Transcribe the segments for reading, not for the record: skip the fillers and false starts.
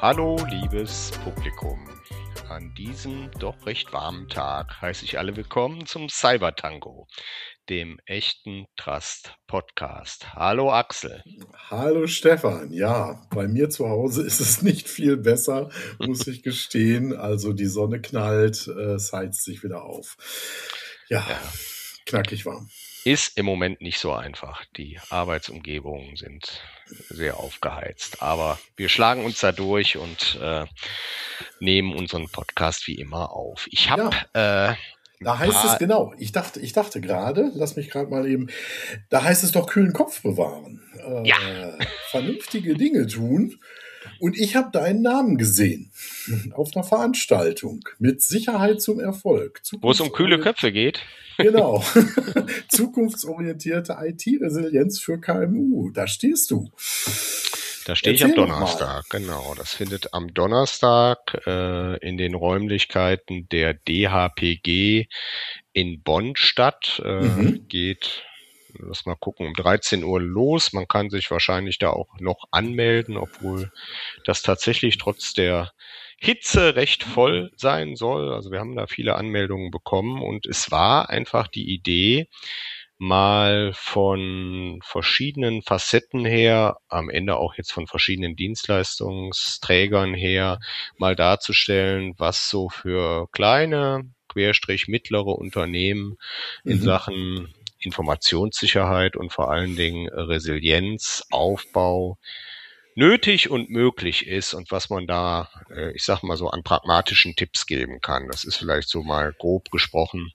Hallo, liebes Publikum. An diesem doch recht warmen Tag heiße ich alle willkommen zum Cybertango, dem echten Trust-Podcast. Hallo Axel. Hallo Stefan. Ja, bei mir zu Hause ist es nicht viel besser, muss ich gestehen. Also die Sonne knallt, es heizt sich wieder auf. Ja, knackig warm. Ist im Moment nicht so einfach. Die Arbeitsumgebungen sind sehr aufgeheizt. Aber wir schlagen uns da durch und nehmen unseren Podcast wie immer auf. Da heißt es genau, ich dachte gerade, lass mich gerade mal eben, da heißt es doch kühlen Kopf bewahren. Vernünftige Dinge tun. Und ich habe deinen Namen gesehen auf einer Veranstaltung mit Sicherheit zum Erfolg. Wo es um kühle Köpfe geht. Genau. Zukunftsorientierte IT-Resilienz für KMU. Da stehst du. Da stehe ich am Donnerstag, genau. Das findet am Donnerstag in den Räumlichkeiten der DHPG in Bonn statt. Geht, lass mal gucken, um 13 Uhr los. Man kann sich wahrscheinlich da auch noch anmelden, obwohl das tatsächlich trotz der Hitze recht voll sein soll. Also wir haben da viele Anmeldungen bekommen und es war einfach die Idee, mal von verschiedenen Facetten her, am Ende auch jetzt von verschiedenen Dienstleistungsträgern her, mal darzustellen, was so für kleine, mittlere Unternehmen in Sachen Informationssicherheit und vor allen Dingen Resilienz, Aufbau nötig und möglich ist und was man da, ich sag mal so, an pragmatischen Tipps geben kann. Das ist vielleicht so mal grob gesprochen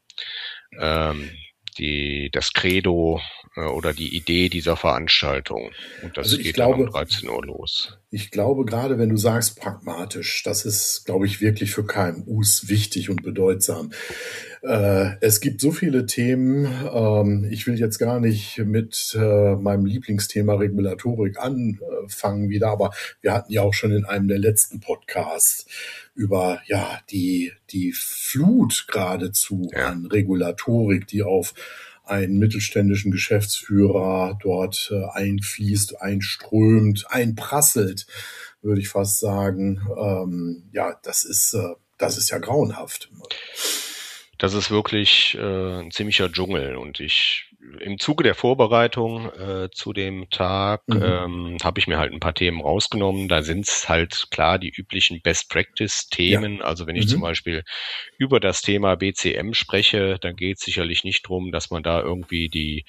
das Credo oder die Idee dieser Veranstaltung. Und das geht dann um 13 Uhr los. Ich glaube, gerade wenn du sagst pragmatisch, das ist, glaube ich, wirklich für KMUs wichtig und bedeutsam. Es gibt so viele Themen. Ich will jetzt gar nicht mit meinem Lieblingsthema Regulatorik anfangen wieder, aber wir hatten ja auch schon in einem der letzten Podcasts über die Flut geradezu an Regulatorik, die auf einen mittelständischen Geschäftsführer dort einfließt, einströmt, einprasselt, würde ich fast sagen. Das ist ja grauenhaft. Das ist wirklich ein ziemlicher Dschungel und im Zuge der Vorbereitung zu dem Tag habe ich mir halt ein paar Themen rausgenommen. Da sind es halt klar die üblichen Best-Practice-Themen. Ja. Also wenn ich zum Beispiel über das Thema BCM spreche, dann geht es sicherlich nicht darum, dass man da irgendwie die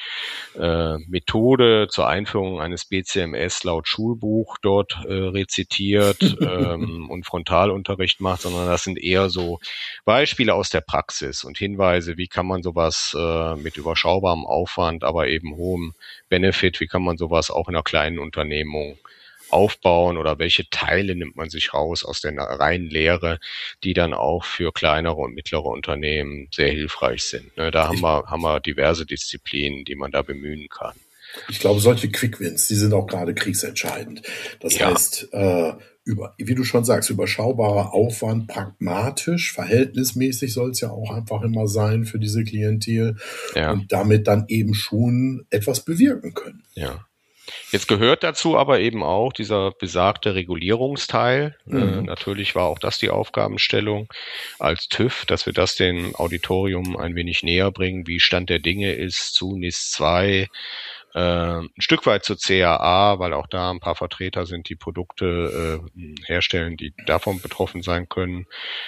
Methode zur Einführung eines BCMS laut Schulbuch dort rezitiert und Frontalunterricht macht, sondern das sind eher so Beispiele aus der Praxis und Hinweise, wie kann man sowas mit überschaubarem Aufwand, aber eben hohem Benefit, wie kann man sowas auch in einer kleinen Unternehmung aufbauen oder welche Teile nimmt man sich raus aus der reinen Lehre, die dann auch für kleinere und mittlere Unternehmen sehr hilfreich sind. Da haben wir diverse Disziplinen, die man da bemühen kann. Ich glaube, solche Quick-Wins, die sind auch gerade kriegsentscheidend. Das heißt, wie du schon sagst, überschaubarer Aufwand, pragmatisch, verhältnismäßig soll es ja auch einfach immer sein für diese Klientel und damit dann eben schon etwas bewirken können. Ja. Jetzt gehört dazu aber eben auch dieser besagte Regulierungsteil. Natürlich war auch das die Aufgabenstellung als TÜV, dass wir das dem Auditorium ein wenig näher bringen, wie Stand der Dinge ist zu NIS 2, ein Stück weit zur CAA, weil auch da ein paar Vertreter sind, die Produkte herstellen, die davon betroffen sein können.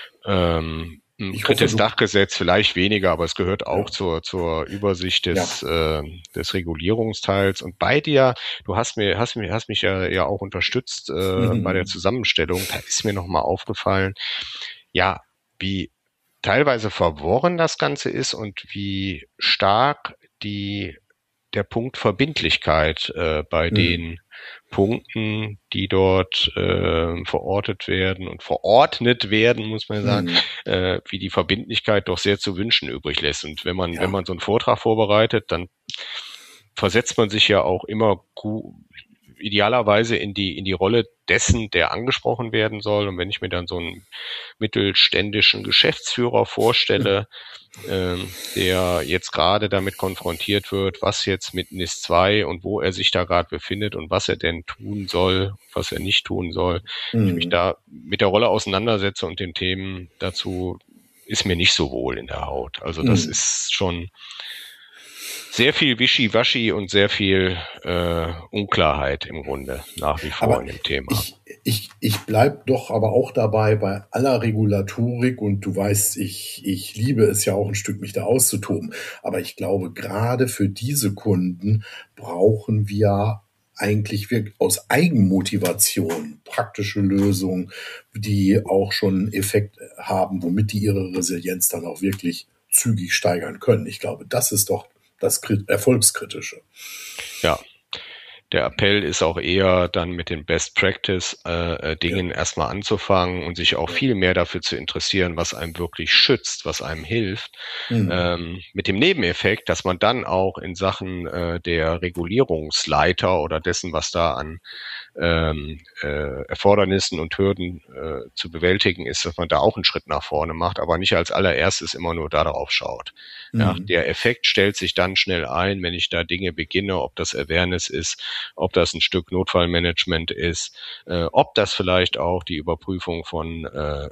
Drittes Dachgesetz vielleicht weniger, aber es gehört auch zur Übersicht des Regulierungsteils. Und bei dir, du hast mich ja auch unterstützt bei der Zusammenstellung. Da ist mir nochmal aufgefallen, wie teilweise verworren das Ganze ist und wie stark der Punkt Verbindlichkeit bei den Punkten, die dort verordnet werden, muss man sagen, wie die Verbindlichkeit doch sehr zu wünschen übrig lässt. Und wenn man so einen Vortrag vorbereitet, dann versetzt man sich ja auch immer idealerweise in die Rolle dessen, der angesprochen werden soll. Und wenn ich mir dann so einen mittelständischen Geschäftsführer vorstelle, der jetzt gerade damit konfrontiert wird, was jetzt mit NIS 2 und wo er sich da gerade befindet und was er denn tun soll, was er nicht tun soll. Ich mich da mit der Rolle auseinandersetze und den Themen dazu, ist mir nicht so wohl in der Haut. Also das ist schon sehr viel Wischiwaschi und sehr viel Unklarheit im Grunde nach wie vor in dem Thema. Ich bleib doch aber auch dabei bei aller Regulatorik, und du weißt, ich liebe es ja auch ein Stück, mich da auszutoben. Aber ich glaube, gerade für diese Kunden brauchen wir eigentlich wirklich aus Eigenmotivation praktische Lösungen, die auch schon Effekt haben, womit die ihre Resilienz dann auch wirklich zügig steigern können. Ich glaube, das ist doch das Erfolgskritische. Ja, der Appell ist auch eher dann mit den Best Practice Dingen erstmal anzufangen und sich auch viel mehr dafür zu interessieren, was einem wirklich schützt, was einem hilft. Mit dem Nebeneffekt, dass man dann auch in Sachen der Regulierungsleiter oder dessen, was da an Erfordernissen und Hürden zu bewältigen ist, dass man da auch einen Schritt nach vorne macht, aber nicht als allererstes immer nur darauf schaut. Ja, der Effekt stellt sich dann schnell ein, wenn ich da Dinge beginne, ob das Awareness ist, ob das ein Stück Notfallmanagement ist, ob das vielleicht auch die Überprüfung von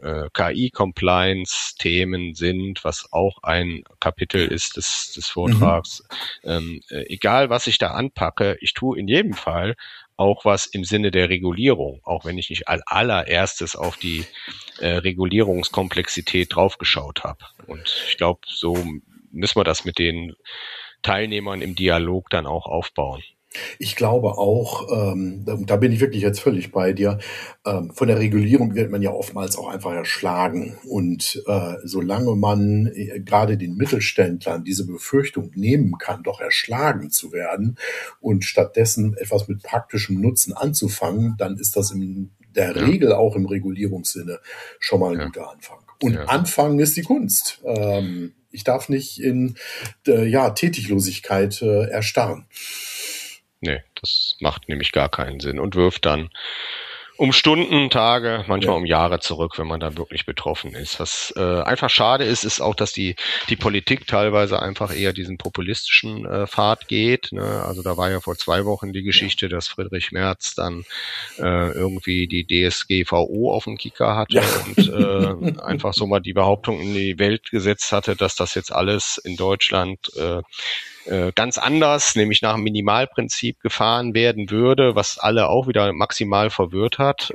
KI-Compliance-Themen sind, was auch ein Kapitel ist des Vortrags. Egal, was ich da anpacke, ich tue in jedem Fall auch was im Sinne der Regulierung, auch wenn ich nicht als allererstes auf die Regulierungskomplexität draufgeschaut habe. Und ich glaube, so müssen wir das mit den Teilnehmern im Dialog dann auch aufbauen. Ich glaube auch, da bin ich wirklich jetzt völlig bei dir, von der Regulierung wird man ja oftmals auch einfach erschlagen. Und solange man gerade den Mittelständlern diese Befürchtung nehmen kann, doch erschlagen zu werden und stattdessen etwas mit praktischem Nutzen anzufangen, dann ist das in der Regel auch im Regulierungssinne schon mal ein guter Anfang. Und Anfangen ist die Kunst. Ich darf nicht in Tätiglosigkeit erstarren. Nee, das macht nämlich gar keinen Sinn und wirft dann um Stunden, Tage, manchmal um Jahre zurück, wenn man da wirklich betroffen ist. Was einfach schade ist, ist auch, dass die Politik teilweise einfach eher diesen populistischen Pfad geht. Ne? Also da war ja vor 2 Wochen die Geschichte, dass Friedrich Merz dann irgendwie die DSGVO auf dem Kicker hatte und einfach so mal die Behauptung in die Welt gesetzt hatte, dass das jetzt alles in Deutschland ganz anders, nämlich nach dem Minimalprinzip gefahren werden würde, was alle auch wieder maximal verwirrt hat.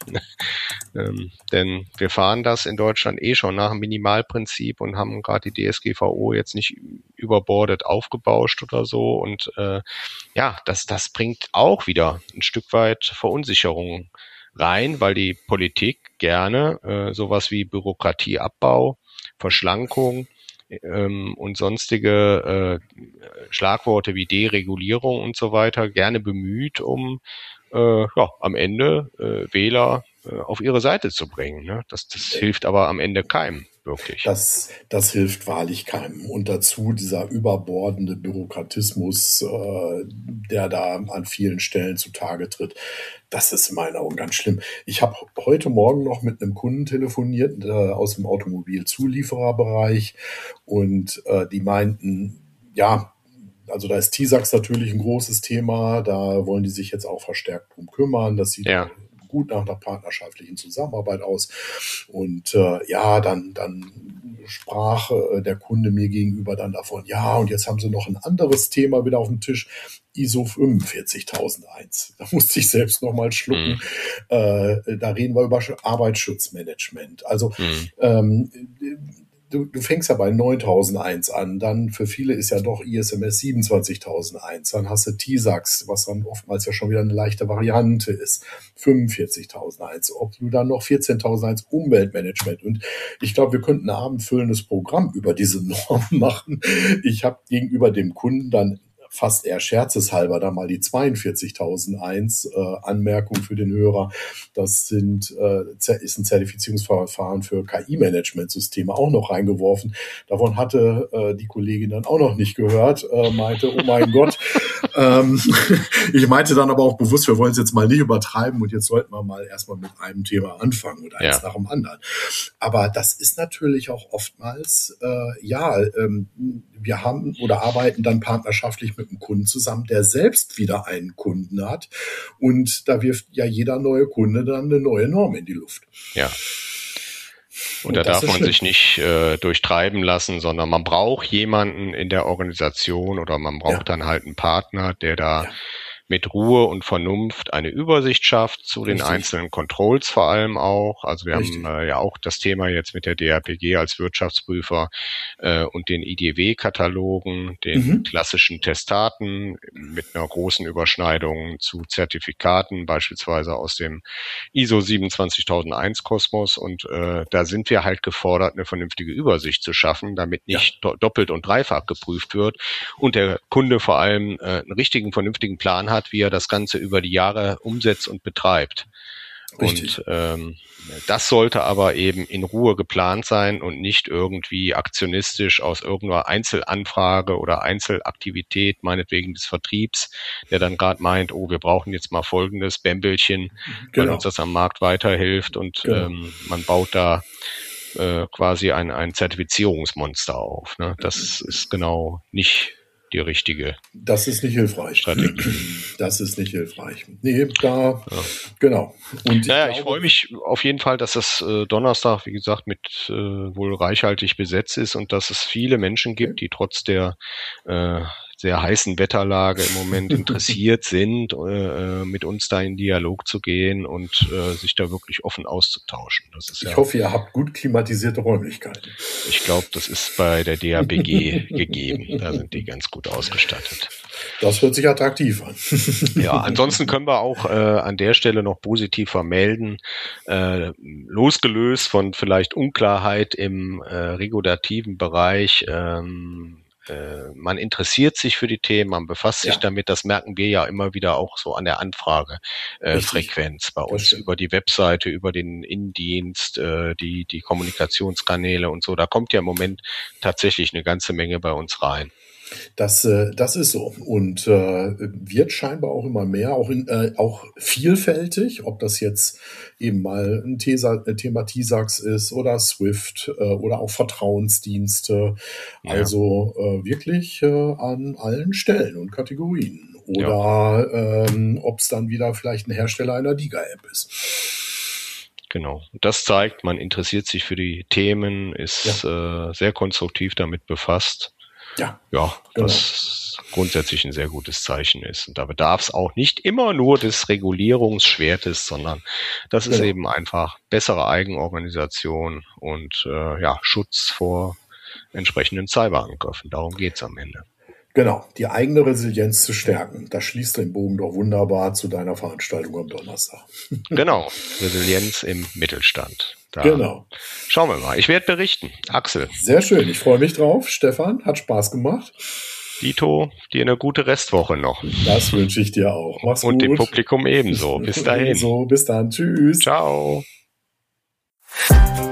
Denn wir fahren das in Deutschland schon nach dem Minimalprinzip und haben gerade die DSGVO jetzt nicht überbordet aufgebauscht oder so. Und das bringt auch wieder ein Stück weit Verunsicherung rein, weil die Politik gerne sowas wie Bürokratieabbau, Verschlankung und sonstige Schlagworte wie Deregulierung und so weiter gerne bemüht, um am Ende Wähler auf ihre Seite zu bringen. Ne? Das hilft aber am Ende keinem wirklich. Das hilft wahrlich keinem. Und dazu dieser überbordende Bürokratismus, der da an vielen Stellen zutage tritt, das ist in meinen Augen ganz schlimm. Ich habe heute Morgen noch mit einem Kunden telefoniert aus dem Automobilzuliefererbereich und die meinten, also da ist TISAX natürlich ein großes Thema, da wollen die sich jetzt auch verstärkt drum kümmern, das sieht gut nach einer partnerschaftlichen Zusammenarbeit aus. Und dann sprach der Kunde mir gegenüber dann davon, und jetzt haben sie noch ein anderes Thema wieder auf dem Tisch, ISO 45001. Da musste ich selbst noch mal schlucken. Da reden wir über Arbeitsschutzmanagement. Also Du fängst ja bei 9001 an, dann für viele ist ja doch ISMS 27001, dann hast du TISAX, was dann oftmals ja schon wieder eine leichte Variante ist, 45001, ob du dann noch 14001 Umweltmanagement, und ich glaube, wir könnten ein abendfüllendes Programm über diese Normen machen. Ich habe gegenüber dem Kunden dann fast eher scherzeshalber da mal die 42.001 Anmerkung für den Hörer. Das ist ein Zertifizierungsverfahren für KI-Management-Systeme auch noch reingeworfen. Davon hatte die Kollegin dann auch noch nicht gehört, meinte, oh mein Gott. Ich meinte dann aber auch bewusst, wir wollen es jetzt mal nicht übertreiben und jetzt sollten wir mal erstmal mit einem Thema anfangen oder eins nach dem anderen. Aber das ist natürlich auch oftmals, wir haben oder arbeiten dann partnerschaftlich mit einem Kunden zusammen, der selbst wieder einen Kunden hat. Und da wirft ja jeder neue Kunde dann eine neue Norm in die Luft. Ja. Und da darf man sich nicht durchtreiben lassen, sondern man braucht jemanden in der Organisation oder man braucht dann halt einen Partner, der da mit Ruhe und Vernunft eine Übersicht schafft zu den einzelnen Controls vor allem auch. Also wir haben ja auch das Thema jetzt mit der DHPG als Wirtschaftsprüfer und den IDW-Katalogen, den klassischen Testaten mit einer großen Überschneidung zu Zertifikaten, beispielsweise aus dem ISO 27001 Kosmos. Und da sind wir halt gefordert, eine vernünftige Übersicht zu schaffen, damit nicht doppelt und dreifach geprüft wird und der Kunde vor allem einen richtigen, vernünftigen Plan hat, wie er das Ganze über die Jahre umsetzt und betreibt. Richtig. Und das sollte aber eben in Ruhe geplant sein und nicht irgendwie aktionistisch aus irgendeiner Einzelanfrage oder Einzelaktivität, meinetwegen des Vertriebs, der dann gerade meint, oh, wir brauchen jetzt mal folgendes Bämbelchen, weil uns das am Markt weiterhilft und man baut da quasi ein Zertifizierungsmonster auf. Ne? Das ist genau nicht die richtige. Das ist nicht hilfreich. Strategie. Das ist nicht hilfreich. Nee, genau. Und ich freue mich auf jeden Fall, dass das Donnerstag, wie gesagt, mit wohl reichhaltig besetzt ist und dass es viele Menschen gibt, die trotz der sehr heißen Wetterlage im Moment interessiert sind, mit uns da in Dialog zu gehen und sich da wirklich offen auszutauschen. Das ist ich hoffe, ihr habt gut klimatisierte Räumlichkeiten. Ich glaube, das ist bei der DHBG gegeben. Da sind die ganz gut ausgestattet. Das hört sich attraktiv an. Ja, ansonsten können wir auch an der Stelle noch positiv vermelden, losgelöst von vielleicht Unklarheit im regulativen Bereich, man interessiert sich für die Themen, man befasst sich damit, das merken wir ja immer wieder auch so an der Anfragefrequenz bei uns über die Webseite, über den Innendienst, die Kommunikationskanäle und so. Da kommt ja im Moment tatsächlich eine ganze Menge bei uns rein. Das ist so und wird scheinbar auch immer mehr, auch vielfältig, ob das jetzt eben mal ein Thema TISAX ist oder SWIFT oder auch Vertrauensdienste, also wirklich an allen Stellen und Kategorien oder ob es dann wieder vielleicht ein Hersteller einer DIGA-App ist. Genau. Das zeigt, man interessiert sich für die Themen, ist sehr konstruktiv damit befasst. Was grundsätzlich ein sehr gutes Zeichen ist. Und da bedarf es auch nicht immer nur des Regulierungsschwertes, sondern das ist eben einfach bessere Eigenorganisation und Schutz vor entsprechenden Cyberangriffen. Darum geht's am Ende. Genau, die eigene Resilienz zu stärken. Das schließt den Bogen doch wunderbar zu deiner Veranstaltung am Donnerstag. Genau, Resilienz im Mittelstand. Genau. Schauen wir mal. Ich werde berichten. Axel. Sehr schön. Ich freue mich drauf. Stefan, hat Spaß gemacht. Dito, dir eine gute Restwoche noch. Das wünsche ich dir auch. Mach's gut. Und dem Publikum ebenso. Bis dahin. Bis dann. Tschüss. Ciao.